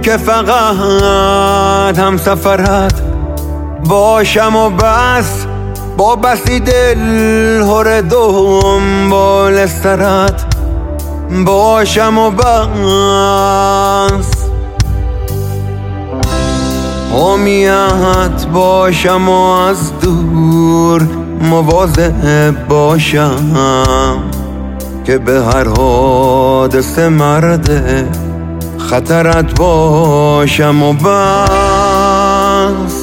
که فقط هم سفرت باشم و بس، با بسی دل هر دنبال سرت باشم و بس، حامیت باشم و از دور مواظب باشم، که به هر حادثه مرد خطرت باشم و بس.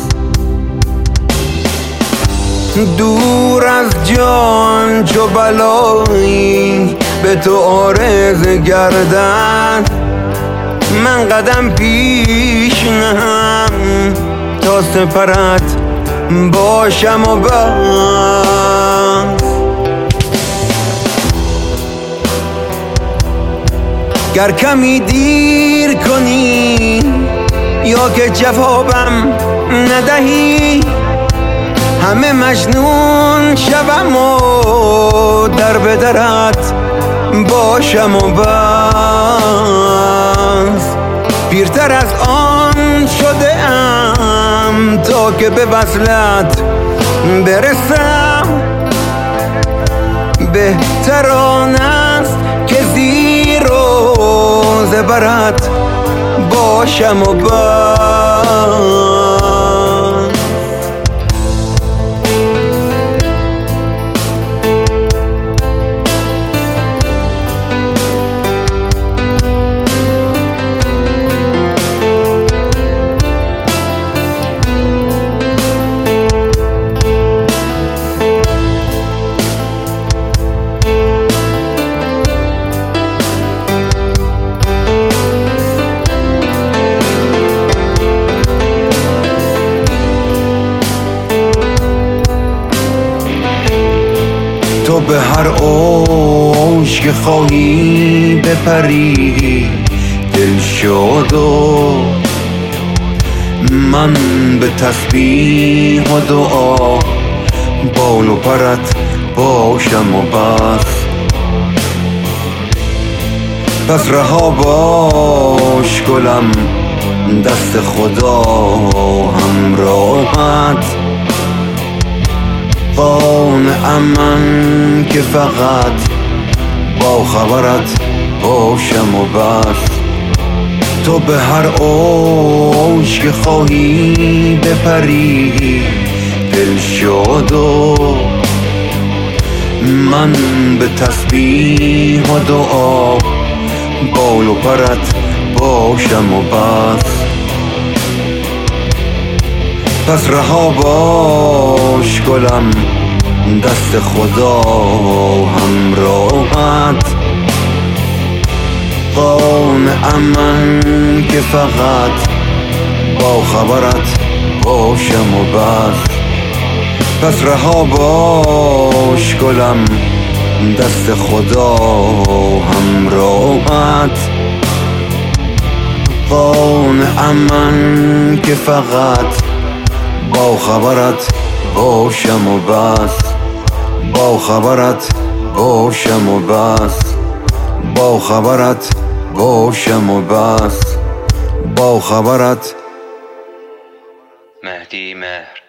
دور از جان چو بلایی به تو عارض گردد، من قدم پیش نهم تا سپرت باشم و بس. گر کمی دیر کنی یا که جوابم ندهی، همه مجنون شوم و در به درت باشم و بس. پیرتر از آن شده ام تا که به وصلت برسم، بهتر آن است که زیر و زبرت باشم و بس. تو به هر اوج که خواهی بپری دل شد و من به تسبیح و دعا بال و پرت باشم و بس. پس رها باش گلم، دست خدا همراهت، قانعم من که فقط با خبرت باشم و بس. تو به هر اوج که خواهی بپری دل شد و من به تسبیح و دعا بال و پرت باشم و بس. پس رها باش گلم، دست خدا همراهت، قانعم من که فقط با خبرت باشم و بس. پس رها باش گلم، دست خدا همراهت، قانعم من که فقط با خبرت باشم و بس. با خبرت باشم و بس. با خبرت باشم و بس. با خبرت. مهدی مهر.